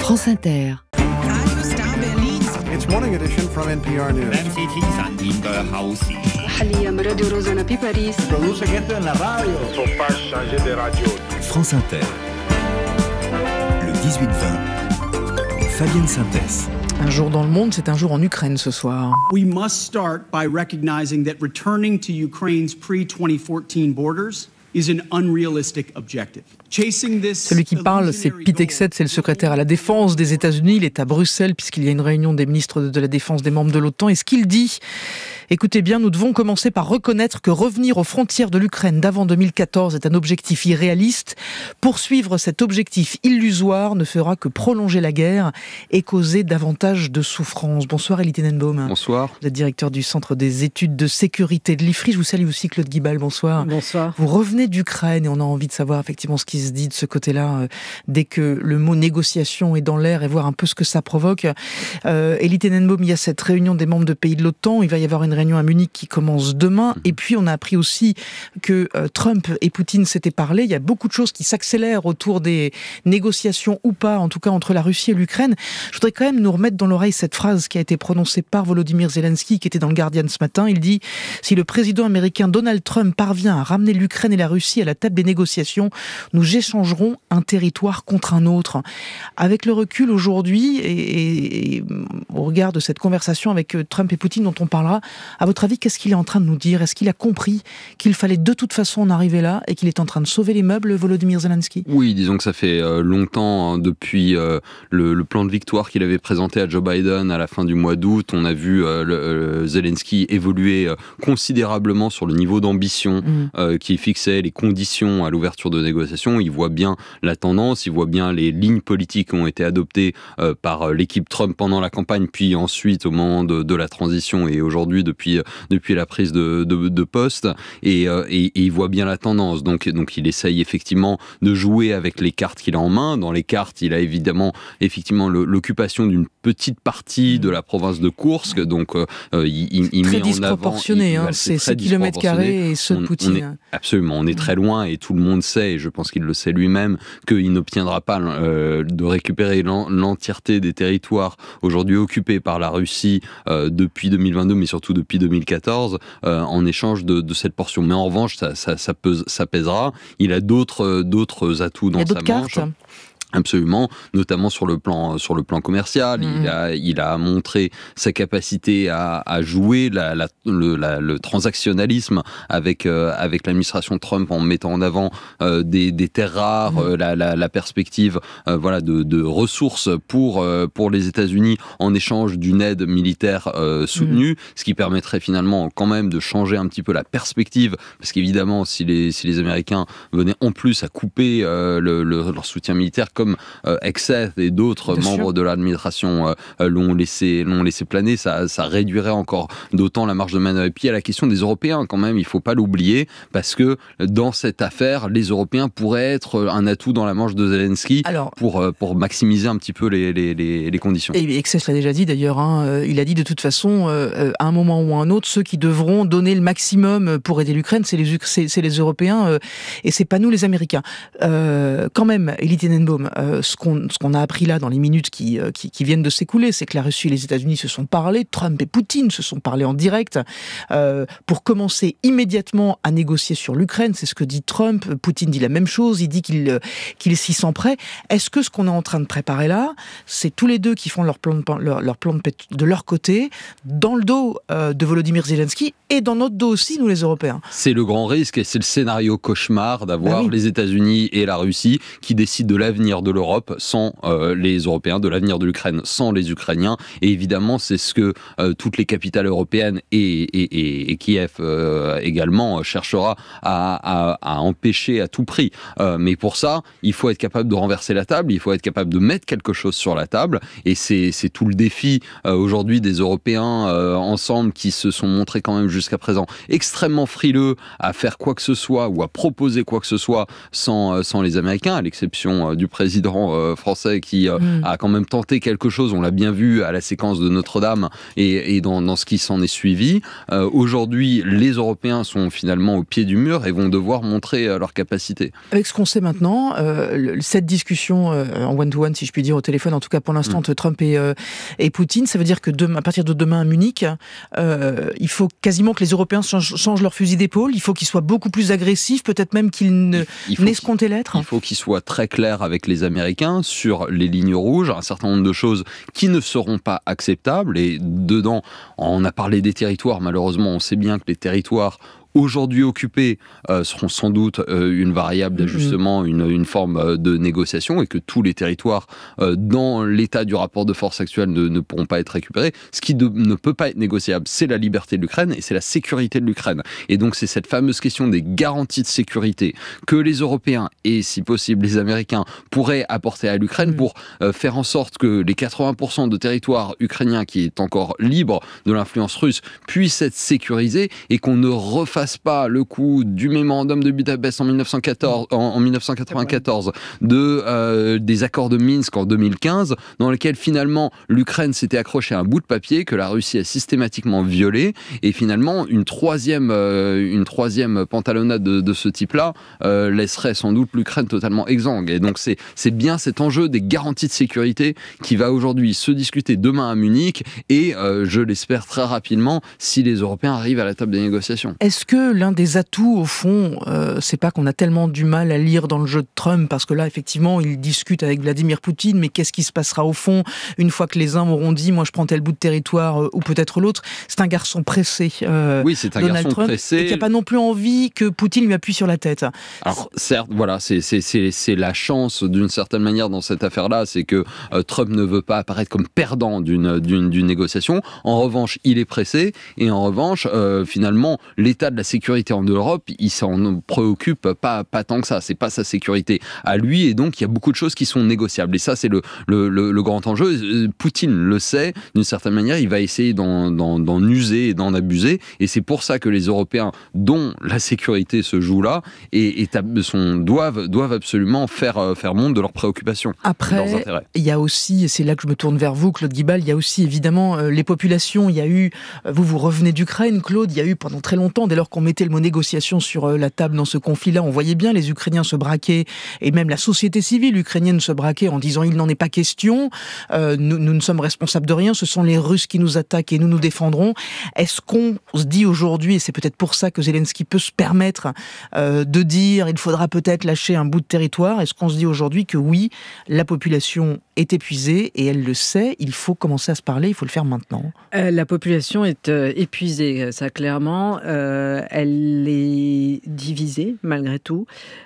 France Inter. It's morning edition from NPR News. Produce gente en la radio. France Inter. Le 18-20. Fabienne Synthèse. Un jour dans le monde, c'est un jour en Ukraine ce soir. We must start by recognizing that returning to Ukraine's pre-2014 borders is an unrealistic objective. Celui qui parle, c'est Pete Hegseth, c'est le secrétaire à la défense des États-Unis. Il est à Bruxelles puisqu'il y a une réunion des ministres de la Défense des membres de l'OTAN. Et ce qu'il dit, écoutez bien, nous devons commencer par reconnaître que revenir aux frontières de l'Ukraine d'avant 2014 est un objectif irréaliste. Poursuivre cet objectif illusoire ne fera que prolonger la guerre et causer davantage de souffrance. Bonsoir Elie Tenenbaum. Bonsoir. Vous êtes directeur du Centre des études de sécurité de l'IFRI. Je vous salue aussi Claude Guibal, bonsoir. Bonsoir. Vous revenez d'Ukraine et on a envie de savoir effectivement ce qui se dit de ce côté-là, dès que le mot négociation est dans l'air et voir un peu ce que ça provoque. Elie Tenenbaum, il y a cette réunion des membres de pays de l'OTAN, il va y avoir une réunion à Munich qui commence demain, et puis on a appris aussi que Trump et Poutine s'étaient parlé, il y a beaucoup de choses qui s'accélèrent autour des négociations ou pas, en tout cas entre la Russie et l'Ukraine. Je voudrais quand même nous remettre dans l'oreille cette phrase qui a été prononcée par Volodymyr Zelensky, qui était dans le Guardian ce matin. Il dit « Si le président américain Donald Trump parvient à ramener l'Ukraine et la Russie à la table des négociations, nous échangerons un territoire contre un autre ». Avec le recul aujourd'hui et au regard de cette conversation avec Trump et Poutine dont on parlera, à votre avis, qu'est-ce qu'il est en train de nous dire ? Est-ce qu'il a compris qu'il fallait de toute façon en arriver là et qu'il est en train de sauver les meubles, Volodymyr Zelensky ? Oui, disons que ça fait longtemps, depuis le plan de victoire qu'il avait présenté à Joe Biden à la fin du mois d'août. On a vu Zelensky évoluer considérablement sur le niveau d'ambition qui fixait les conditions à l'ouverture de négociations. Il voit bien la tendance, il voit bien les lignes politiques qui ont été adoptées par l'équipe Trump pendant la campagne, puis ensuite au moment de la transition et aujourd'hui depuis la prise de poste, et il voit bien la tendance. Donc il essaye effectivement de jouer avec les cartes qu'il a en main. Dans les cartes, il a effectivement l'occupation d'une petite partie de la province de Kursk, donc il très met en avant... disproportionné, c'est 6 kilomètres carrés et ceux de Poutine. Absolument, on est très loin et tout le monde sait, et je pense qu'il le sait lui-même, qu'il n'obtiendra pas de récupérer l'entièreté des territoires aujourd'hui occupés par la Russie depuis 2022, mais surtout depuis 2014, en échange de cette portion. Mais en revanche, ça pèsera. Il a d'autres atouts dans sa manche. Absolument, notamment sur le plan commercial. Il a montré sa capacité à jouer le transactionnalisme avec l'administration Trump en mettant en avant des terres rares, la perspective de ressources pour les États-Unis en échange d'une aide militaire soutenue, ce qui permettrait finalement quand même de changer un petit peu la perspective, parce qu'évidemment si les Américains venaient en plus à couper leur soutien militaire, comme Hegseth et d'autres membres de l'administration l'ont laissé planer, ça réduirait encore d'autant la marge de manœuvre. Et puis il y a la question des Européens quand même, il ne faut pas l'oublier, parce que dans cette affaire, les Européens pourraient être un atout dans la manche de Zelensky pour maximiser un petit peu les conditions. Et Hegseth l'a déjà dit d'ailleurs, il a dit de toute façon, à un moment ou à un autre, ceux qui devront donner le maximum pour aider l'Ukraine, c'est les Européens et c'est pas nous les Américains. Quand même, Elie Tenenbaum, ce qu'on a appris là dans les minutes qui viennent de s'écouler, c'est que la Russie et les États-Unis se sont parlé, Trump et Poutine se sont parlé en direct pour commencer immédiatement à négocier sur l'Ukraine. C'est ce que dit Trump. Poutine dit la même chose. Il dit qu'il s'y sent prêt. Est-ce que ce qu'on est en train de préparer là, c'est tous les deux qui font leur plan de leur côté, dans le dos de Volodymyr Zelensky et dans notre dos aussi, nous les Européens? C'est le grand risque et c'est le scénario cauchemar d'avoir les États-Unis et la Russie qui décident de l'avenir de l'Europe sans les Européens, de l'avenir de l'Ukraine sans les Ukrainiens. Et évidemment, c'est ce que toutes les capitales européennes et Kiev également cherchera à empêcher à tout prix. Mais pour ça, il faut être capable de renverser la table, il faut être capable de mettre quelque chose sur la table. Et c'est tout le défi aujourd'hui des Européens ensemble, qui se sont montrés quand même jusqu'à présent extrêmement frileux à faire quoi que ce soit ou à proposer quoi que ce soit sans les Américains, à l'exception du président président français qui a quand même tenté quelque chose. On l'a bien vu à la séquence de Notre-Dame et dans ce qui s'en est suivi. Aujourd'hui, les Européens sont finalement au pied du mur et vont devoir montrer leur capacité. Avec ce qu'on sait maintenant, cette discussion en one-to-one, si je puis dire, au téléphone, en tout cas pour l'instant, entre Trump et Poutine, ça veut dire que à partir de demain à Munich, il faut quasiment que les Européens changent leur fusil d'épaule, il faut qu'ils soient beaucoup plus agressifs, peut-être même qu'ils n'escomptaient l'être. Il faut qu'ils soient très clairs avec les Américains sur les lignes rouges, un certain nombre de choses qui ne seront pas acceptables, et dedans, on a parlé des territoires, malheureusement, on sait bien que les territoires aujourd'hui occupés seront sans doute une variable d'ajustement, une forme de négociation, et que tous les territoires dans l'état du rapport de force actuel ne pourront pas être récupérés. Ce qui ne peut pas être négociable, c'est la liberté de l'Ukraine et c'est la sécurité de l'Ukraine. Et donc c'est cette fameuse question des garanties de sécurité que les Européens et si possible les Américains pourraient apporter à l'Ukraine pour faire en sorte que les 80% de territoire ukrainien qui est encore libre de l'influence russe puissent être sécurisés, et qu'on ne refasse pas le coup du mémorandum de Budapest en 1994, des accords de Minsk en 2015, dans lesquels finalement l'Ukraine s'était accrochée à un bout de papier que la Russie a systématiquement violé, et finalement une troisième pantalonnade de ce type-là laisserait sans doute l'Ukraine totalement exsangue. Et donc c'est bien cet enjeu des garanties de sécurité qui va aujourd'hui se discuter demain à Munich, et je l'espère très rapidement, si les Européens arrivent à la table des négociations. Est-ce que l'un des atouts, au fond, c'est pas qu'on a tellement du mal à lire dans le jeu de Trump, parce que là, effectivement, il discute avec Vladimir Poutine, mais qu'est-ce qui se passera au fond une fois que les uns auront dit « moi je prends tel bout de territoire » ou peut-être l'autre. C'est un garçon pressé, oui, c'est un Donald garçon Trump, pressé, et qui n'a pas non plus envie que Poutine lui appuie sur la tête. Alors certes, voilà, c'est la chance d'une certaine manière dans cette affaire-là, c'est que Trump ne veut pas apparaître comme perdant d'une négociation. En revanche, il est pressé, et en revanche, finalement, l'état de la sécurité en Europe, il s'en préoccupe pas tant que ça. C'est pas sa sécurité à lui, et donc il y a beaucoup de choses qui sont négociables. Et ça, c'est le grand enjeu. Poutine le sait, d'une certaine manière, il va essayer d'en user et d'en abuser. Et c'est pour ça que les Européens, dont la sécurité se joue là, doivent absolument faire montre de leurs préoccupations. Après, de leurs intérêts. Il y a aussi, et c'est là que je me tourne vers vous, Claude Guibal, il y a aussi évidemment les populations. Il y a eu, vous revenez d'Ukraine, Claude, il y a eu pendant très longtemps, dès lors qu'on mettait le mot négociation sur la table dans ce conflit-là, on voyait bien les Ukrainiens se braquer, et même la société civile ukrainienne se braquer en disant il n'en est pas question, nous ne sommes responsables de rien, ce sont les Russes qui nous attaquent et nous nous défendrons. Est-ce qu'on se dit aujourd'hui, et c'est peut-être pour ça que Zelensky peut se permettre de dire il faudra peut-être lâcher un bout de territoire, est-ce qu'on se dit aujourd'hui que oui, la population est épuisée et elle le sait, il faut commencer à se parler, il faut le faire maintenant? La population est épuisée, ça clairement. Elle est divisée malgré tout,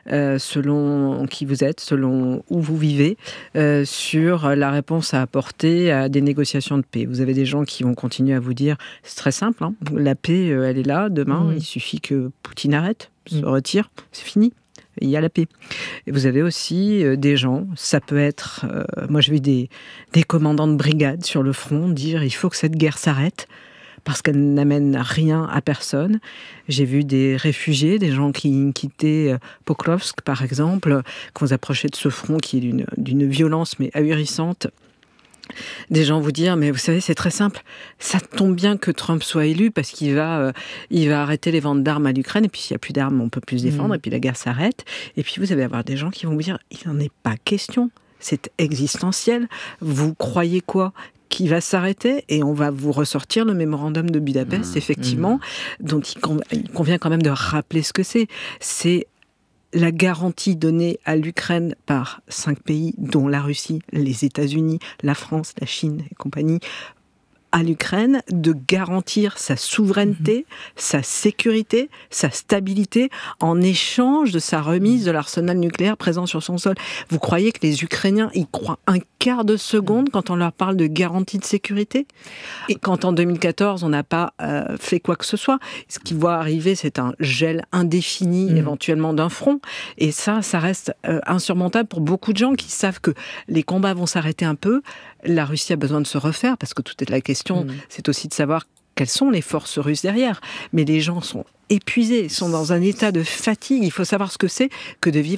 selon qui vous êtes, selon où vous vivez, sur la réponse à apporter à des négociations de paix. Vous avez des gens qui vont continuer à vous dire, c'est très simple, hein, la paix, elle est là, demain, il suffit que Poutine arrête, se retire, c'est fini. Il y a la paix. Et vous avez aussi des gens, ça peut être... moi, j'ai vu des commandants de brigade sur le front dire « il faut que cette guerre s'arrête » parce qu'elle n'amène rien à personne. J'ai vu des réfugiés, des gens qui quittaient Pokrovsk, par exemple, quand vous approchez de ce front qui est d'une violence mais ahurissante. Des gens vous dire, mais vous savez, c'est très simple, ça tombe bien que Trump soit élu parce qu'il va arrêter les ventes d'armes à l'Ukraine, et puis s'il n'y a plus d'armes, on ne peut plus se défendre, et puis la guerre s'arrête. Et puis vous allez avoir des gens qui vont vous dire, il n'en est pas question, c'est existentiel, vous croyez quoi ? Qui va s'arrêter, et on va vous ressortir le mémorandum de Budapest, effectivement, dont il convient quand même de rappeler ce que c'est. C'est la garantie donnée à l'Ukraine par 5 pays, dont la Russie, les États-Unis, la France, la Chine et compagnie, à l'Ukraine de garantir sa souveraineté, sa sécurité, sa stabilité en échange de sa remise de l'arsenal nucléaire présent sur son sol. Vous croyez que les Ukrainiens y croient un quart de seconde quand on leur parle de garantie de sécurité? Et quand en 2014 on n'a pas fait quoi que ce soit, ce qui va arriver, c'est un gel indéfini éventuellement d'un front, et ça reste insurmontable pour beaucoup de gens qui savent que les combats vont s'arrêter un peu. La Russie a besoin de se refaire, parce que toute la question, c'est aussi de savoir quelles sont les forces russes derrière. Mais les gens sont épuisés, sont dans un état de fatigue. Il faut savoir ce que c'est que de vivre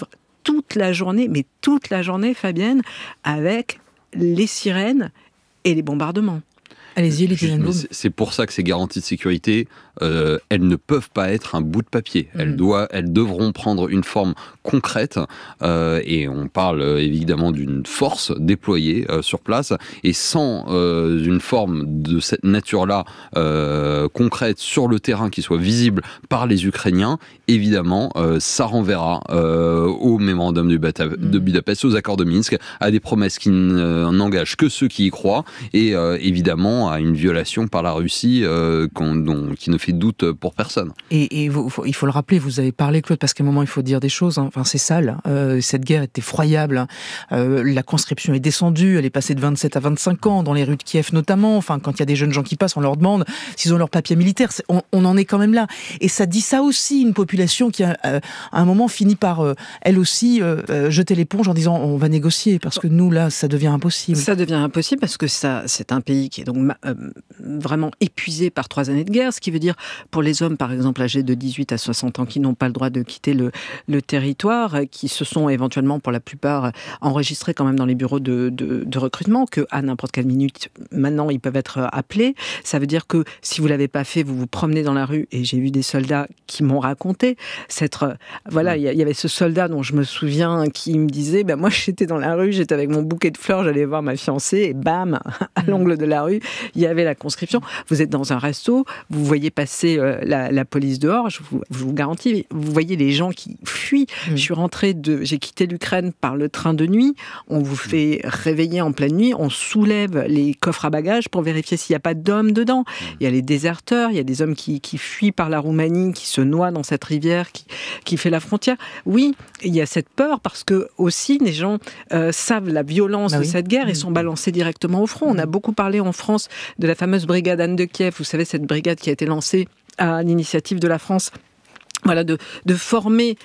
toute la journée, Fabienne, avec les sirènes et les bombardements. Allez-y, les Tenenbaum. C'est pour ça que ces garanties de sécurité, elles ne peuvent pas être un bout de papier. Elles devront prendre une forme concrète, et on parle évidemment d'une force déployée sur place, et sans une forme de cette nature-là concrète sur le terrain qui soit visible par les Ukrainiens, évidemment, ça renverra au mémorandum de Budapest, aux accords de Minsk, à des promesses qui n'engagent que ceux qui y croient, et évidemment à une violation par la Russie qui ne fait doute pour personne. Et il faut le rappeler, vous avez parlé, Claude, parce qu'à un moment il faut dire des choses, hein. Enfin, c'est sale, cette guerre est effroyable, la conscription est descendue, elle est passée de 27 à 25 ans, dans les rues de Kiev notamment, enfin, quand il y a des jeunes gens qui passent, on leur demande s'ils ont leur papier militaire, on en est quand même là. Et ça dit ça aussi, une population qui à un moment finit par, elle aussi, jeter l'éponge en disant on va négocier, parce que nous là, ça devient impossible. Ça devient impossible parce que c'est un pays qui est donc vraiment épuisé par 3 années de guerre, ce qui veut dire pour les hommes, par exemple, âgés de 18 à 60 ans qui n'ont pas le droit de quitter le territoire, qui se sont éventuellement, pour la plupart, enregistrés quand même dans les bureaux de recrutement, qu'à n'importe quelle minute, maintenant, ils peuvent être appelés. Ça veut dire que si vous ne l'avez pas fait, vous vous promenez dans la rue, et j'ai vu des soldats qui m'ont raconté, il y avait ce soldat dont je me souviens qui me disait, moi j'étais dans la rue, j'étais avec mon bouquet de fleurs, j'allais voir ma fiancée, et bam, à l'angle de la rue, il y avait la conscription. Vous êtes dans un resto, vous voyez passer la police dehors, je vous garantis, vous voyez les gens qui fuient. J'ai quitté l'Ukraine par le train de nuit, on vous fait réveiller en pleine nuit, on soulève les coffres à bagages pour vérifier s'il n'y a pas d'hommes dedans. Il y a les déserteurs, il y a des hommes qui fuient par la Roumanie, qui se noient dans cette rivière qui fait la frontière. Oui, il y a cette peur parce que aussi les gens savent la violence de cette guerre et sont balancés directement au front. On a beaucoup parlé en France de la fameuse brigade Anne de Kiev, vous savez, cette brigade qui a été lancée à l'initiative de la France. Voilà, de former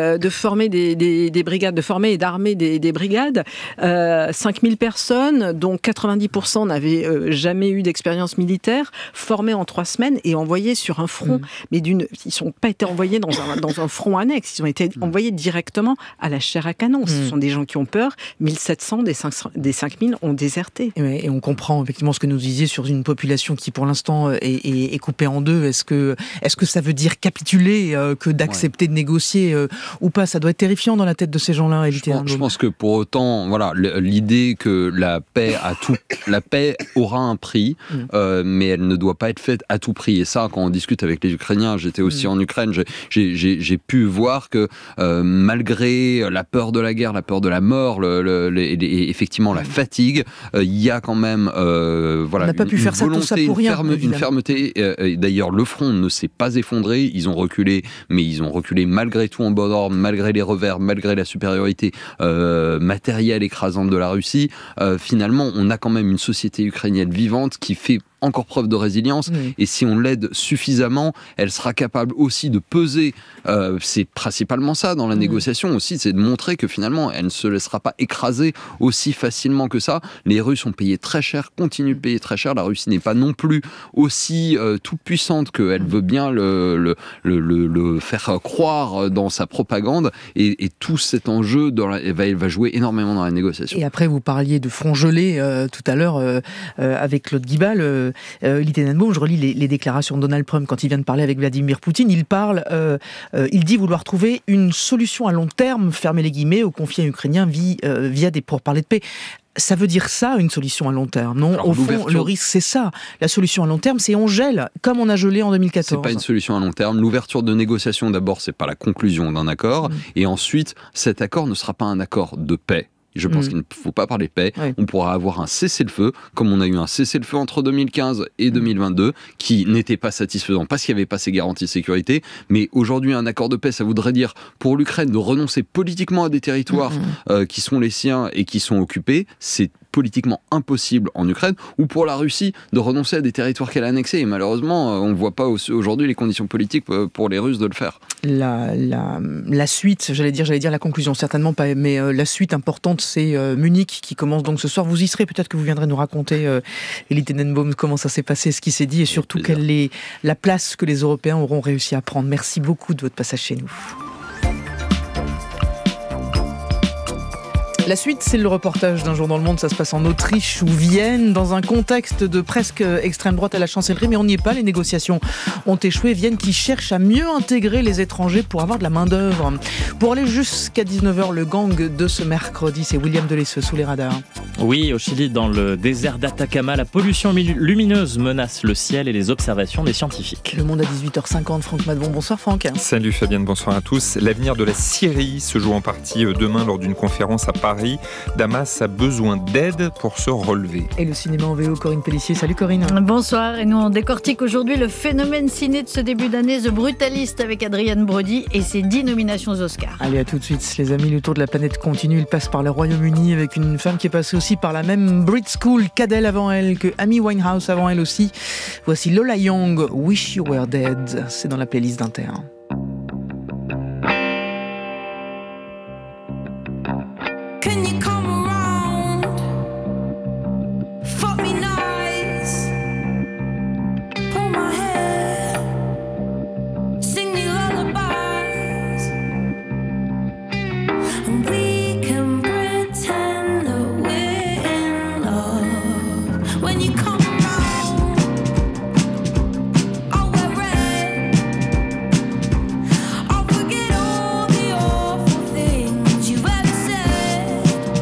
des brigades, de former et d'armer des brigades. 5000 personnes, dont 90% n'avaient jamais eu d'expérience militaire, formées en 3 semaines et envoyées sur un front. Mais ils n'ont pas été envoyés dans un front annexe, ils ont été envoyés directement à la chair à canon. Ce sont des gens qui ont peur. 1700 des 5000 ont déserté. Et on comprend effectivement ce que nous disiez sur une population qui, pour l'instant, est coupée en deux. Est-ce que ça veut dire capituler que d'accepter de négocier ou pas? Ça doit être terrifiant dans la tête de ces gens-là. Je pense que pour autant, l'idée que la paix aura un prix, mais elle ne doit pas être faite à tout prix. Et ça, quand on discute avec les Ukrainiens, j'étais aussi en Ukraine, j'ai pu voir que malgré la peur de la guerre, la peur de la mort, effectivement la fatigue, il y a quand même on n'a pas pu faire volonté, ça tout ça pour rien, une fermeté. D'ailleurs, le front ne s'est pas effondré, ils ont reculé, mais ils ont reculé malgré tout en bon ordre, malgré les revers, malgré la supériorité matérielle écrasante de la Russie. Finalement, on a quand même une société ukrainienne vivante qui fait encore preuve de résilience, et si on l'aide suffisamment, elle sera capable aussi de peser. C'est principalement ça dans la négociation aussi, c'est de montrer que finalement elle ne se laissera pas écraser aussi facilement que ça. Les Russes ont payé très cher, continuent de payer très cher. La Russie n'est pas non plus aussi toute puissante qu'elle veut bien le faire croire dans sa propagande, et tout cet enjeu va jouer énormément dans la négociation. Et après, vous parliez de front gelé tout à l'heure avec Claude Guibal. Elie Tenenbaum, je relis les déclarations de Donald Trump quand il vient de parler avec Vladimir Poutine. Il dit vouloir trouver une solution à long terme, fermer les guillemets, au conflit ukrainien via des pourparlers de paix. Ça veut dire ça, une solution à long terme, non? Au fond, le risque, c'est ça. La solution à long terme, c'est on gèle, comme on a gelé en 2014. C'est pas une solution à long terme. L'ouverture de négociations, d'abord, c'est pas la conclusion d'un accord. Et ensuite, cet accord ne sera pas un accord de paix. Je pense qu'il ne faut pas parler paix. On pourra avoir un cessez-le-feu, comme on a eu un cessez-le-feu entre 2015 et 2022, qui n'était pas satisfaisant parce qu'il n'y avait pas ces garanties de sécurité. Mais aujourd'hui, un accord de paix, ça voudrait dire pour l'Ukraine de renoncer politiquement à des territoires qui sont les siens et qui sont occupés. C'est politiquement impossible en Ukraine, ou pour la Russie de renoncer à des territoires qu'elle a annexés. Et malheureusement, on ne voit pas aujourd'hui les conditions politiques pour les Russes de le faire. La suite, j'allais dire la conclusion, certainement pas, mais la suite importante, c'est Munich qui commence donc ce soir. Vous y serez, peut-être que vous viendrez nous raconter, Elie Tenenbaum, comment ça s'est passé, ce qui s'est dit, et surtout quelle est la place que les Européens auront réussi à prendre. Merci beaucoup de votre passage chez nous. La suite, c'est le reportage d'un jour dans le monde. Ça se passe en Autriche ou Vienne, dans un contexte de presque extrême droite à la chancellerie. Mais on n'y est pas, les négociations ont échoué. Vienne qui cherche à mieux intégrer les étrangers pour avoir de la main-d'œuvre. Pour aller jusqu'à 19h, le gang de ce mercredi, c'est William Delesseux sous les radars. Oui, au Chili, dans le désert d'Atacama, la pollution lumineuse menace le ciel et les observations des scientifiques. Le monde à 18h50, Franck Madbon. Bonsoir Franck. Salut Fabienne, bonsoir à tous. L'avenir de la Syrie se joue en partie demain lors d'une conférence à Paris. Damas a besoin d'aide pour se relever. Et le cinéma en VO, Corinne Pellissier. Salut Corinne. Bonsoir, et nous on décortique aujourd'hui le phénomène ciné de ce début d'année, The Brutalist avec Adrian Brody et ses 10 nominations aux Oscars. Allez, à tout de suite les amis, le tour de la planète continue. Il passe par le Royaume-Uni avec une femme qui est passée aussi par la même Brit School qu'Adele avant elle, que Amy Winehouse avant elle aussi. Voici Lola Young, Wish You Were Dead. C'est dans la playlist d'Inter. Can you come around? Fuck me nice. Pull my hair. Sing me lullabies. And we can pretend that we're in love. When you come around, I'll wear red. I'll forget all the awful things you've ever said.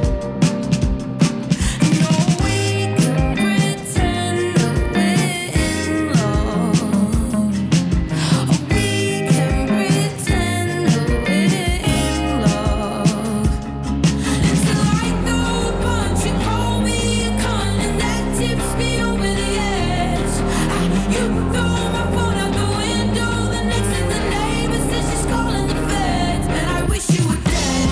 No, we can pretend that we're in love. We can pretend that we're in love. It's like the punch you call me a cunt, and that tips me over the edge. You throw my phone out the window. The next thing the neighbor says she's calling the feds, and I wish you were dead.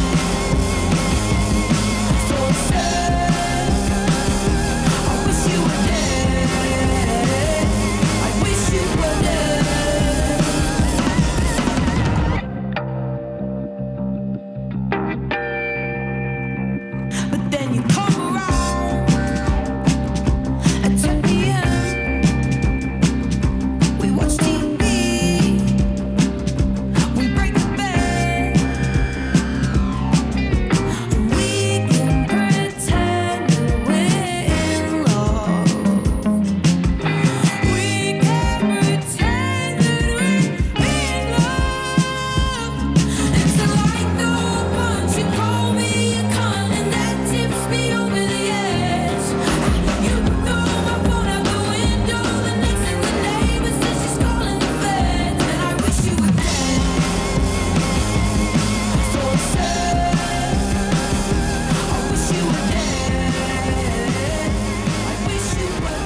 So sad. I wish you were dead. I wish you were dead. But then you come around at 10 p.m. We watch TV. We break the bed. We can pretend that we're in love. We can pretend that we're in love. It's like the punch you call me a cunt, and that tips me over the edge. You throw my phone out the window. The next thing the neighbor says she's calling the feds, and I wish you were dead. So sad. I wish you were dead. I wish you were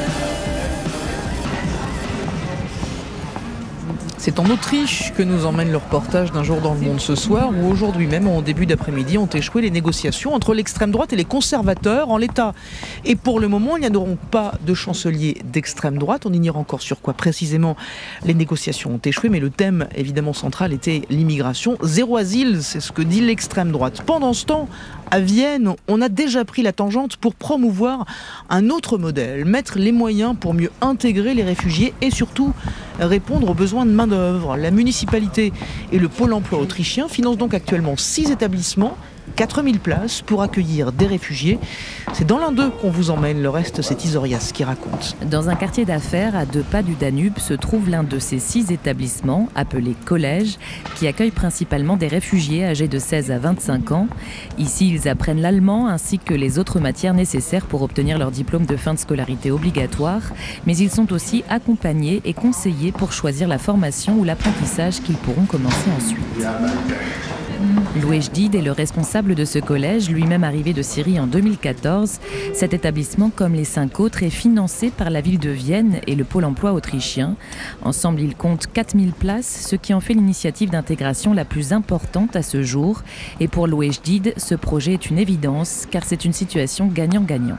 dead. C'est en Autriche que nous emmène le reportage d'un jour dans le monde ce soir, où aujourd'hui même, en début d'après-midi, ont échoué les négociations entre l'extrême droite et les conservateurs en l'état. Et pour le moment, il n'y a donc pas de chancelier d'extrême droite. On ignore encore sur quoi précisément les négociations ont échoué, mais le thème évidemment central était l'immigration. Zéro asile, c'est ce que dit l'extrême droite. Pendant ce temps, à Vienne, on a déjà pris la tangente pour promouvoir un autre modèle, mettre les moyens pour mieux intégrer les réfugiés et surtout répondre aux besoins de main-d'œuvre. La municipalité et le pôle emploi autrichien financent donc actuellement 6 établissements, 4000 places pour accueillir des réfugiés. C'est dans l'un d'eux qu'on vous emmène. Le reste, c'est Isorias qui raconte. Dans un quartier d'affaires à 2 pas du Danube se trouve l'un de ces 6 établissements, appelés collèges, qui accueillent principalement des réfugiés âgés de 16 à 25 ans. Ici, ils apprennent l'allemand ainsi que les autres matières nécessaires pour obtenir leur diplôme de fin de scolarité obligatoire. Mais ils sont aussi accompagnés et conseillés pour choisir la formation ou l'apprentissage qu'ils pourront commencer ensuite. Louis Jdid est le responsable de ce collège, lui-même arrivé de Syrie en 2014. Cet établissement, comme les 5 autres, est financé par la ville de Vienne et le pôle emploi autrichien. Ensemble, il compte 4000 places, ce qui en fait l'initiative d'intégration la plus importante à ce jour. Et pour Louis Jdid, ce projet est une évidence, car c'est une situation gagnant-gagnant.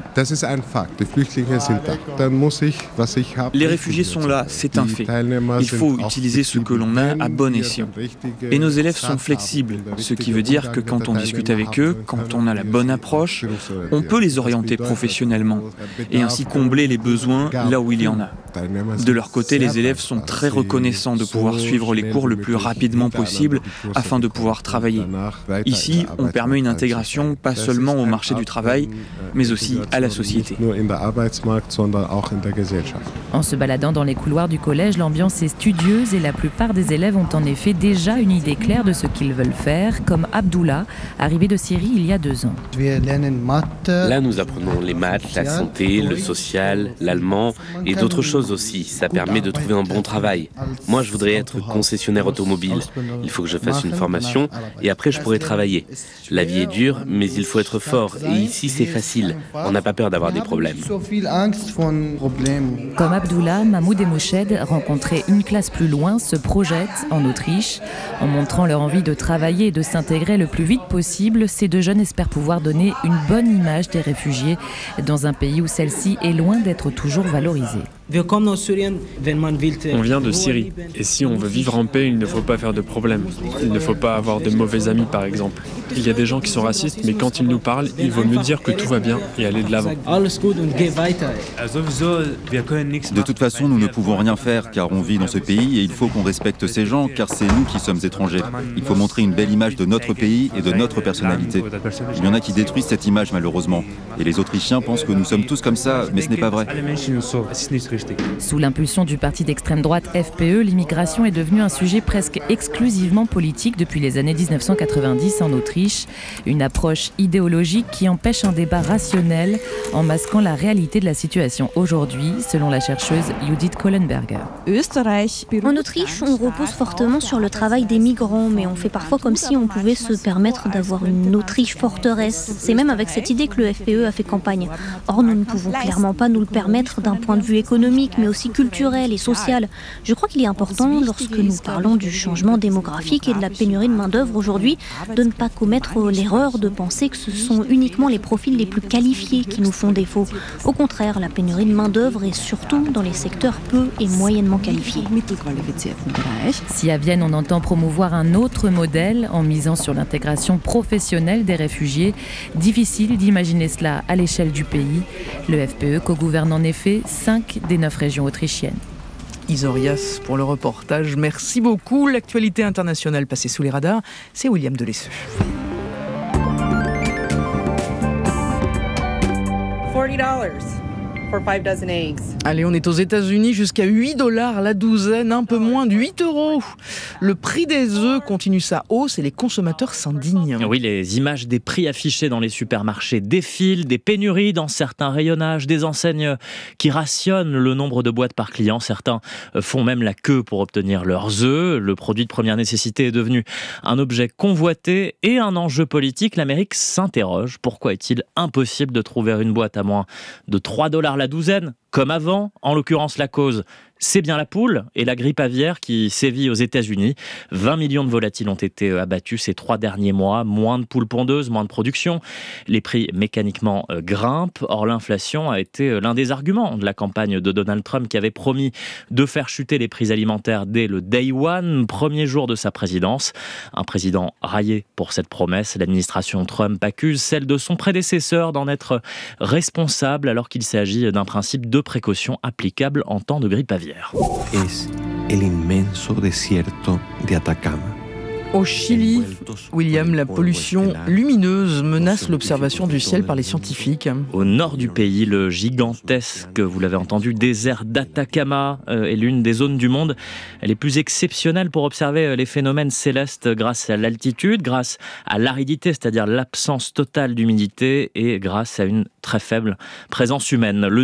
Les réfugiés sont là, c'est un fait. Il faut utiliser ce que l'on a à bon escient. Et nos élèves sont flexibles, ce qui veut dire que quand on discute avec eux, quand on a la bonne approche, on peut les orienter professionnellement et ainsi combler les besoins là où il y en a. De leur côté, les élèves sont très reconnaissants de pouvoir suivre les cours le plus rapidement possible afin de pouvoir travailler. Ici, on permet une intégration pas seulement au marché du travail, mais aussi à la société. En se baladant dans les couloirs du collège, l'ambiance est studieuse et la plupart des élèves ont en effet déjà une idée claire de ce qu'ils veulent faire, comme Abdullah, arrivé de Syrie il y a 2 ans. Là, nous apprenons les maths, la santé, le social, l'allemand et d'autres choses aussi. Ça permet de trouver un bon travail. Moi, je voudrais être concessionnaire automobile. Il faut que je fasse une formation et après, je pourrai travailler. La vie est dure, mais il faut être fort. Et ici, c'est facile. On n'a pas peur d'avoir des problèmes. Comme Abdullah, Mahmoud et Moshed, rencontrés une classe plus loin, se projettent en Autriche. En montrant leur envie de travailler et de s'intégrer le plus vite possible, ces 2 jeunes espèrent pouvoir donner une bonne image des réfugiés dans un pays où celle-ci est loin d'être toujours valorisée. On vient de Syrie, et si on veut vivre en paix, il ne faut pas faire de problème. Il ne faut pas avoir de mauvais amis, par exemple. Il y a des gens qui sont racistes, mais quand ils nous parlent, il vaut mieux dire que tout va bien et aller de l'avant. De toute façon, nous ne pouvons rien faire, car on vit dans ce pays et il faut qu'on respecte ces gens, car c'est nous qui sommes étrangers. Il faut montrer une belle image de notre pays et de notre personnalité. Il y en a qui détruisent cette image, malheureusement. Et les Autrichiens pensent que nous sommes tous comme ça, mais ce n'est pas vrai. Sous l'impulsion du parti d'extrême droite FPE, l'immigration est devenue un sujet presque exclusivement politique depuis les années 1990 en Autriche. Une approche idéologique qui empêche un débat rationnel en masquant la réalité de la situation aujourd'hui, selon la chercheuse Judith Kohlenberger. En Autriche, on repose fortement sur le travail des migrants, mais on fait parfois comme si on pouvait se permettre d'avoir une Autriche forteresse. C'est même avec cette idée que le FPE a fait campagne. Or, nous ne pouvons clairement pas nous le permettre d'un point de vue économique, mais aussi culturel et social. Je crois qu'il est important, lorsque nous parlons du changement démographique et de la pénurie de main-d'œuvre aujourd'hui, de ne pas commettre l'erreur de penser que ce sont uniquement les profils les plus qualifiés qui nous font défaut. Au contraire, la pénurie de main-d'œuvre est surtout dans les secteurs peu et moyennement qualifiés. Si à Vienne, on entend promouvoir un autre modèle en misant sur l'intégration professionnelle des réfugiés, difficile d'imaginer cela à l'échelle du pays. Le FPE co-gouverne en effet 5 des 9 régions autrichiennes. Isorias pour le reportage. Merci beaucoup. L'actualité internationale passée sous les radars, c'est William Delesseux. $40 for 5 dozen eggs. Allez, on est aux États-Unis, jusqu'à $8 la douzaine, un peu moins de 8 €. Le prix des œufs continue sa hausse et les consommateurs s'indignent. Oui, les images des prix affichés dans les supermarchés défilent, des pénuries dans certains rayonnages, des enseignes qui rationnent le nombre de boîtes par client. Certains font même la queue pour obtenir leurs œufs. Le produit de première nécessité est devenu un objet convoité et un enjeu politique. L'Amérique s'interroge. Pourquoi est-il impossible de trouver une boîte à moins de $3 la douzaine, comme avant? En l'occurrence, la cause, c'est bien la poule et la grippe aviaire qui sévit aux États-Unis. 20 millions de volatiles ont été abattus ces 3 derniers mois. Moins de poules pondeuses, moins de production. Les prix mécaniquement grimpent. Or, l'inflation a été l'un des arguments de la campagne de Donald Trump qui avait promis de faire chuter les prix alimentaires dès le Day One, premier jour de sa présidence. Un président raillé pour cette promesse. L'administration Trump accuse celle de son prédécesseur d'en être responsable alors qu'il s'agit d'un principe de précaution applicable en temps de grippe aviaire. Es el inmenso desierto de Atacama. Au Chili, William, la pollution lumineuse menace l'observation du ciel par les scientifiques. Au nord du pays, le gigantesque, vous l'avez entendu, désert d'Atacama est l'une des zones du monde les plus exceptionnelles pour observer les phénomènes célestes grâce à l'altitude, grâce à l'aridité, c'est-à-dire l'absence totale d'humidité, et grâce à une très faible présence humaine. La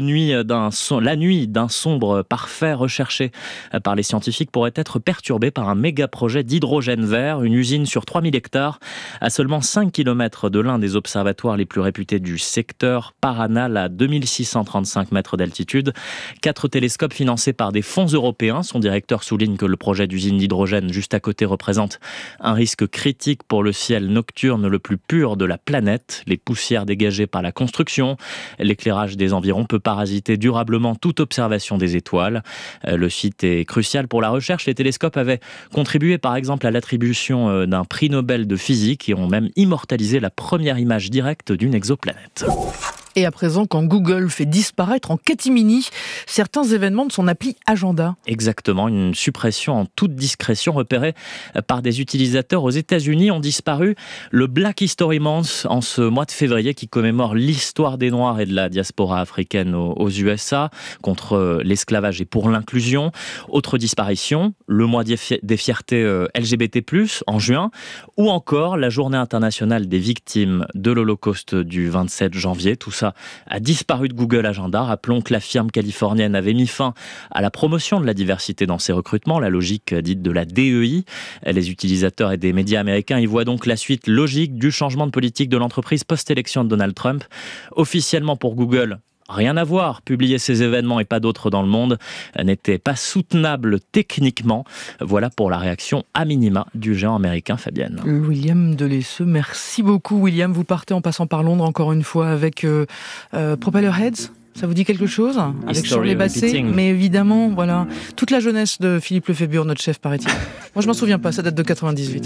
nuit d'un sombre parfait recherché par les scientifiques pourrait être perturbée par un méga projet d'hydrogène vert, une usine sur 3000 hectares, à seulement 5 km de l'un des observatoires les plus réputés du secteur, Paranal, à 2635 mètres d'altitude. 4 télescopes financés par des fonds européens. Son directeur souligne que le projet d'usine d'hydrogène juste à côté représente un risque critique pour le ciel nocturne le plus pur de la planète. Les poussières dégagées par la construction, l'éclairage des environs peut parasiter durablement toute observation des étoiles. Le site est crucial pour la recherche. Les télescopes avaient contribué par exemple à l'attribution d'un prix Nobel de physique et ont même immortalisé la première image directe d'une exoplanète. Et à présent, quand Google fait disparaître en catimini certains événements de son appli Agenda. Exactement, une suppression en toute discrétion repérée par des utilisateurs aux États-Unis ont disparu le Black History Month en ce mois de février qui commémore l'histoire des Noirs et de la diaspora africaine aux USA contre l'esclavage et pour l'inclusion. Autre disparition, le mois des fiertés LGBT+, en juin, ou encore la journée internationale des victimes de l'Holocauste du 27 janvier. Tout ça a disparu de Google Agenda. Rappelons que la firme californienne avait mis fin à la promotion de la diversité dans ses recrutements, la logique dite de la DEI. Les utilisateurs et des médias américains y voient donc la suite logique du changement de politique de l'entreprise post-élection de Donald Trump. Officiellement pour Google, rien à voir. Publier ces événements et pas d'autres dans le monde n'était pas soutenable techniquement. Voilà pour la réaction à minima du géant américain, Fabienne. William Delesseux, merci beaucoup William. Vous partez en passant par Londres encore une fois avec Propellerheads. Ça vous dit quelque chose? Avec Shirley Bassey, mais évidemment, voilà, toute la jeunesse de Philippe Lefébure, notre chef, paraît-il. Moi, je m'en souviens pas, ça date de 98.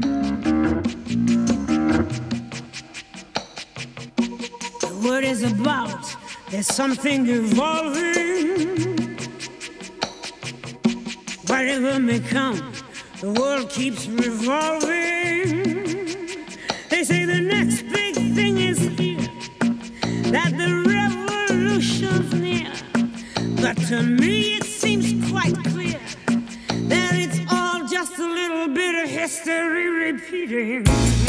What is about? There's something evolving. Whatever may come, the world keeps revolving. They say the next big thing is here, that the revolution's near. But to me it seems quite clear that it's all just a little bit of history repeating.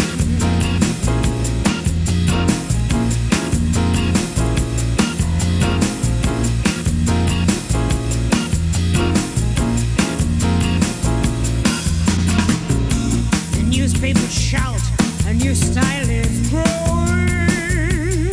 Newspapers shout, a new style is growing,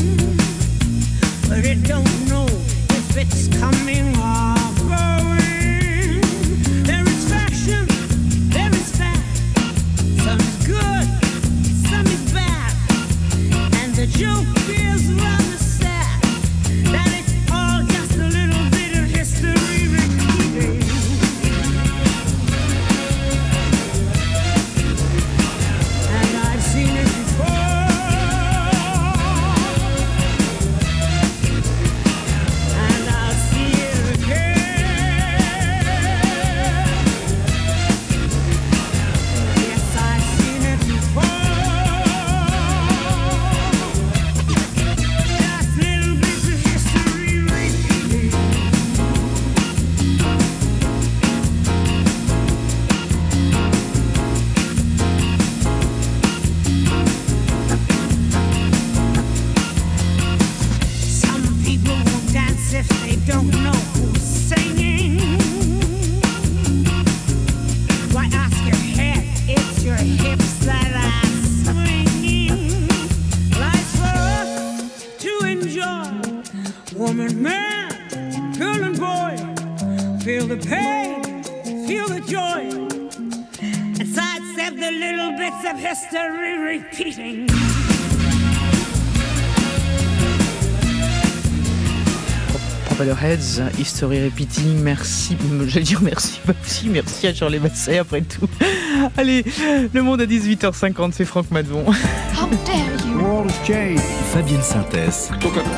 but it don't know if it's coming or going. There is fashion, there is fad, some is good, some is bad, and the joke is rather sad, that it's all just a little bit of history repeating. Seen it before, and I'll see it again. Yes, I've seen it before. Just little bits of history repeating. If they don't know who's singing, why ask your head? It's your hips that are swinging. Life's for us to enjoy. Woman, man, girl and boy, feel the pain, feel the joy, and sidestep the little bits of history repeating. Propellerheads, History Repeating, merci, j'allais dire merci, merci à Shirley Bassey après tout. Allez, Le Monde à 18h50, c'est Franck Madvon. How dare you? Fabienne Synthèse.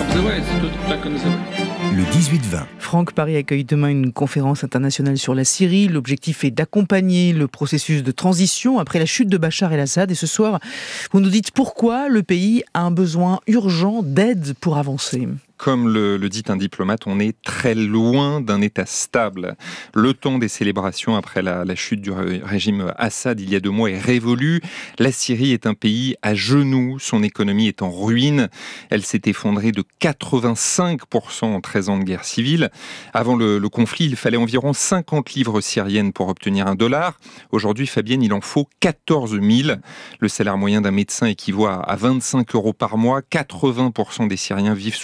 Le 18-20. Franck, Paris accueille demain une conférence internationale sur la Syrie. L'objectif est d'accompagner le processus de transition après la chute de Bachar el-Assad. Et ce soir, vous nous dites pourquoi le pays a un besoin urgent d'aide pour avancer. Comme le dit un diplomate, on est très loin d'un État stable. Le temps des célébrations après la chute du régime Assad il y a 2 mois est révolu. La Syrie est un pays à genoux, son économie est en ruine. Elle s'est effondrée de 85% en 13 ans de guerre civile. Avant le conflit, il fallait environ 50 livres syriennes pour obtenir $1. Aujourd'hui, Fabienne, il en faut 14 000. Le salaire moyen d'un médecin équivaut à 25 € par mois. 80% des Syriens vivent sous le seuil de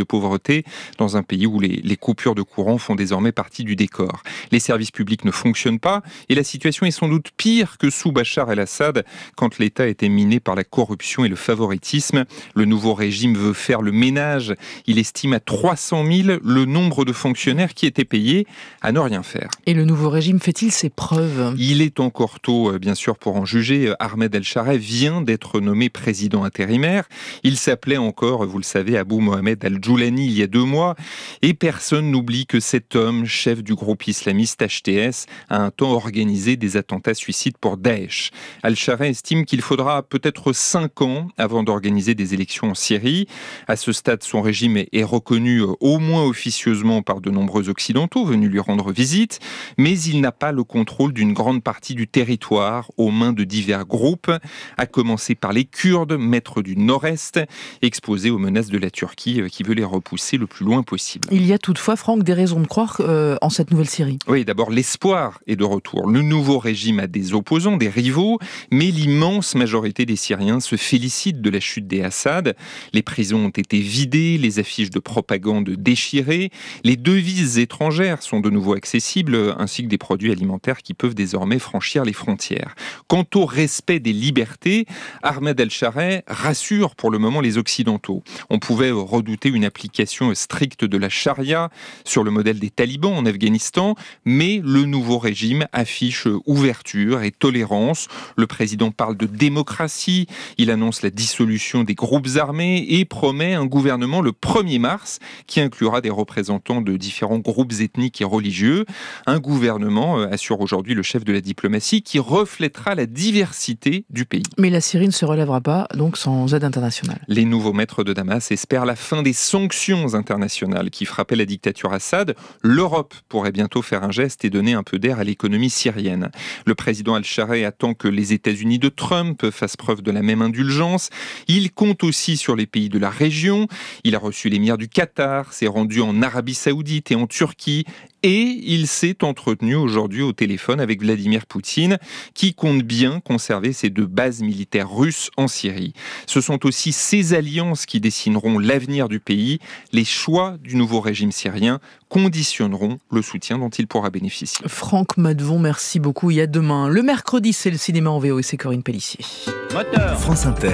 pauvreté dans un pays où les coupures de courant font désormais partie du décor. Les services publics ne fonctionnent pas et la situation est sans doute pire que sous Bachar el-Assad quand l'État était miné par la corruption et le favoritisme. Le nouveau régime veut faire le ménage. Il estime à 300 000 le nombre de fonctionnaires qui étaient payés à ne rien faire. Et le nouveau régime fait-il ses preuves ? Il est encore tôt, bien sûr, pour en juger. Ahmed El-Chareh vient d'être nommé président intérimaire. Il s'appelait encore, vous le savez, Abou Mohamed Al-Joulani il y a 2 mois. Et personne n'oublie que cet homme, chef du groupe islamiste HTS, a un temps organisé des attentats suicides pour Daesh. Al-Chareh estime qu'il faudra peut-être 5 ans avant d'organiser des élections en Syrie. À ce stade, son régime est reconnu au moins officieusement par de nombreux Occidentaux venus lui rendre visite, mais il n'a pas le contrôle d'une grande partie du territoire aux mains de divers groupes, à commencer par les Kurdes, maîtres du Nord-Est, exposés aux menaces de la Turquie qui veut les repousser le plus loin possible. Il y a toutefois, Franck, des raisons de croire en cette nouvelle Syrie. Oui, d'abord, l'espoir est de retour. Le nouveau régime a des opposants, des rivaux, mais l'immense majorité des Syriens se félicitent de la chute des Assad. Les prisons ont été vidées, les affiches de propagande déchirées, les devises étrangères sont de nouveau accessibles, ainsi que des produits alimentaires qui peuvent désormais franchir les frontières. Quant au respect des libertés, Ahmed El-Chareh rassure pour le moment les Occidentaux. On pouvait redouter une application stricte de la charia sur le modèle des talibans en Afghanistan, mais le nouveau régime affiche ouverture et tolérance. Le président parle de démocratie, il annonce la dissolution des groupes armés et promet un gouvernement le 1er mars qui inclura des représentants de différents groupes ethniques et religieux. Un gouvernement, assure aujourd'hui le chef de la diplomatie, qui reflètera la diversité du pays. Mais la Syrie ne se relèvera pas, donc sans aide internationale. Les nouveaux maîtres de Damas espèrent la fin des sanctions internationales qui frappaient la dictature Assad. L'Europe pourrait bientôt faire un geste et donner un peu d'air à l'économie syrienne. Le président Al-Chareh attend que les États-Unis de Trump fassent preuve de la même indulgence. Il compte aussi sur les pays de la région. Il a reçu l'émir du Qatar, s'est rendu en Arabie Saoudite et en Turquie. Et il s'est entretenu aujourd'hui au téléphone avec Vladimir Poutine, qui compte bien conserver ses 2 bases militaires russes en Syrie. Ce sont aussi ces alliances qui dessineront l'avenir du pays. Les choix du nouveau régime syrien conditionneront le soutien dont il pourra bénéficier. Franck Madvon, merci beaucoup. Et à demain. Le mercredi, c'est le cinéma en VO et c'est Corinne Pellissier. Moteur. France Inter.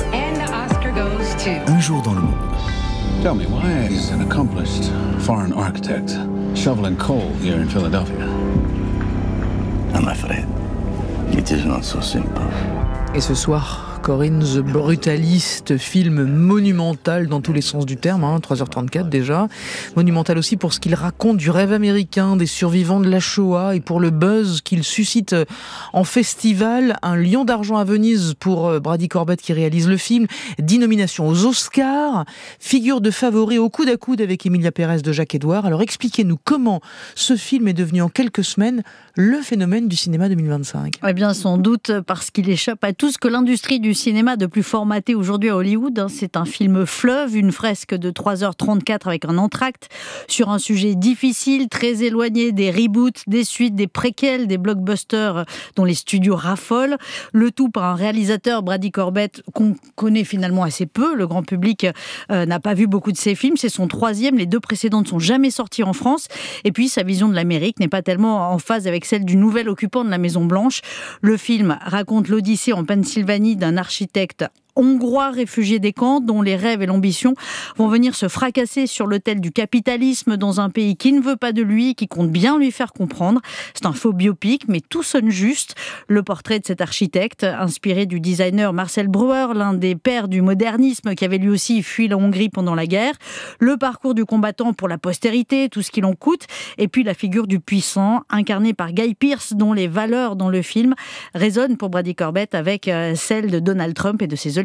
Un jour dans le monde. Tell me, why is an accomplished foreign architect shoveling coal here in Philadelphia? I'm afraid it is not so simple. Et ce soir, Corinne, The Brutalist, film monumental dans tous les sens du terme, 3h34 déjà. Monumental aussi pour ce qu'il raconte du rêve américain des survivants de la Shoah et pour le buzz qu'il suscite en festival. Un Lion d'argent à Venise pour Brady Corbett qui réalise le film. 10 nominations aux Oscars. Figure de favori au coude à coude avec Emilia Pérez de Jacques Edouard. Alors expliquez-nous comment ce film est devenu en quelques semaines le phénomène du cinéma 2025. Eh bien, sans doute parce qu'il échappe à tout ce que l'industrie du cinéma de plus formaté aujourd'hui à Hollywood. C'est un film fleuve, une fresque de 3h34 avec un entracte sur un sujet difficile, très éloigné des reboots, des suites, des préquels, des blockbusters dont les studios raffolent. Le tout par un réalisateur, Brady Corbett, qu'on connaît finalement assez peu. Le grand public n'a pas vu beaucoup de ses films. C'est son 3e. Les 2 précédents ne sont jamais sortis en France. Et puis, sa vision de l'Amérique n'est pas tellement en phase avec celle du nouvel occupant de la Maison Blanche. Le film raconte l'odyssée en Pennsylvanie d'un architecte hongrois réfugié des camps dont les rêves et l'ambition vont venir se fracasser sur l'autel du capitalisme dans un pays qui ne veut pas de lui, qui compte bien lui faire comprendre. C'est un faux biopic, mais tout sonne juste. Le portrait de cet architecte, inspiré du designer Marcel Breuer, l'un des pères du modernisme qui avait lui aussi fui la Hongrie pendant la guerre. Le parcours du combattant pour la postérité, tout ce qu'il en coûte. Et puis la figure du puissant, incarné par Guy Pearce, dont les valeurs dans le film résonnent pour Brady Corbett avec celles de Donald Trump et de ses oligarques.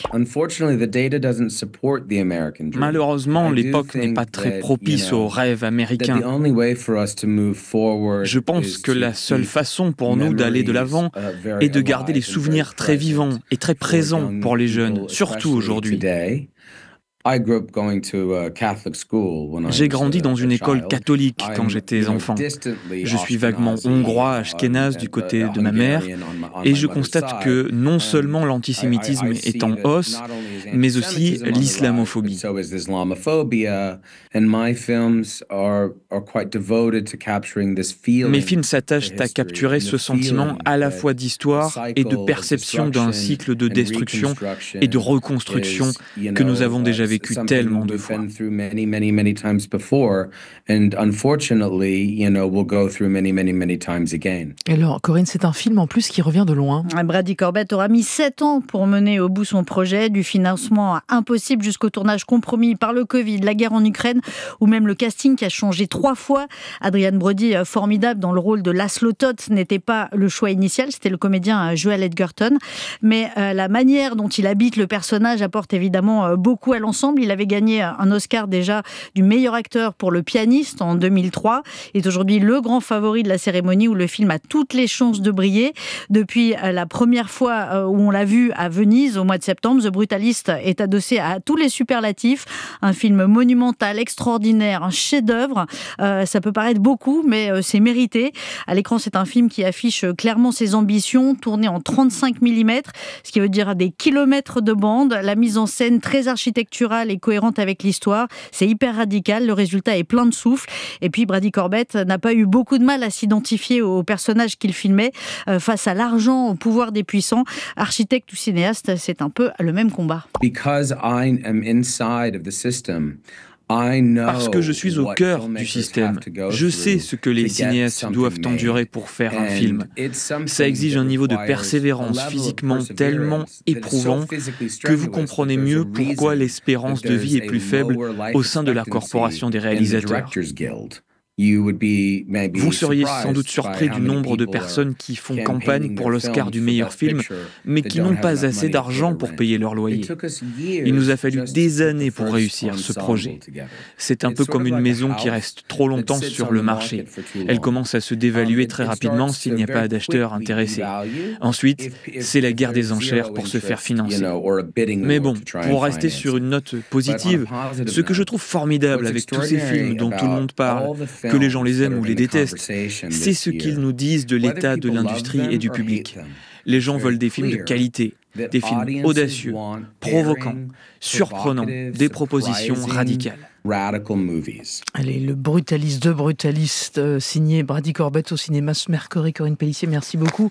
Malheureusement, l'époque n'est pas très propice aux rêves américains. Je pense que la seule façon pour nous d'aller de l'avant est de garder les souvenirs très vivants et très présents pour les jeunes, surtout aujourd'hui. J'ai grandi dans une école catholique quand j'étais enfant. Je suis vaguement hongrois, ashkénaze du côté de ma mère, et je constate que non seulement l'antisémitisme est en hausse, mais aussi l'islamophobie. Mes films s'attachent à capturer ce sentiment à la fois d'histoire et de perception d'un cycle de destruction et de reconstruction que nous avons déjà vécu tellement de fois. Alors, Corinne, c'est un film en plus qui revient de loin. Brady Corbett aura mis 7 ans pour mener au bout son projet, du financement impossible jusqu'au tournage compromis par le Covid, la guerre en Ukraine, ou même le casting qui a changé 3 fois. Adrian Brody, formidable dans le rôle de Laszlo Toth, n'était pas le choix initial, c'était le comédien Joel Edgerton. Mais la manière dont il habite le personnage apporte évidemment beaucoup à l'ensemble. Il avait gagné un Oscar déjà du meilleur acteur pour Le Pianiste en 2003. Il est aujourd'hui le grand favori de la cérémonie où le film a toutes les chances de briller. Depuis la première fois où on l'a vu à Venise au mois de septembre, The Brutalist est adossé à tous les superlatifs. Un film monumental, extraordinaire, un chef-d'œuvre. Ça peut paraître beaucoup, mais c'est mérité. À l'écran, c'est un film qui affiche clairement ses ambitions, tourné en 35 mm, ce qui veut dire des kilomètres de bande. La mise en scène très architecturale et cohérente avec l'histoire. C'est hyper radical, le résultat est plein de souffle. Et puis Brady Corbett n'a pas eu beaucoup de mal à s'identifier au personnage qu'il filmait. Face à l'argent, au pouvoir des puissants, architecte ou cinéaste, c'est un peu le même combat. Parce que je suis au cœur du système. Je sais ce que les cinéastes doivent endurer pour faire un film. Ça exige un niveau de persévérance physiquement tellement éprouvant que vous comprenez mieux pourquoi l'espérance de vie est plus faible au sein de la corporation des réalisateurs. Vous seriez sans doute surpris du nombre de personnes qui font campagne pour l'Oscar du meilleur film, mais qui n'ont pas assez d'argent pour payer leur loyer. Il nous a fallu des années pour réussir ce projet. C'est un peu comme une maison qui reste trop longtemps sur le marché. Elle commence à se dévaluer très rapidement s'il n'y a pas d'acheteurs intéressés. Ensuite, c'est la guerre des enchères pour se faire financer. Mais bon, pour rester sur une note positive, ce que je trouve formidable avec tous ces films dont tout le monde parle, que les gens les aiment ou les détestent, c'est ce qu'ils nous disent de l'état de l'industrie et du public. Les gens veulent des films de qualité, des films audacieux, provoquants, surprenants, des propositions radicales. Allez, le Brutaliste, signé Brady Corbett au cinéma Mercury. Corinne Pellissier, merci beaucoup.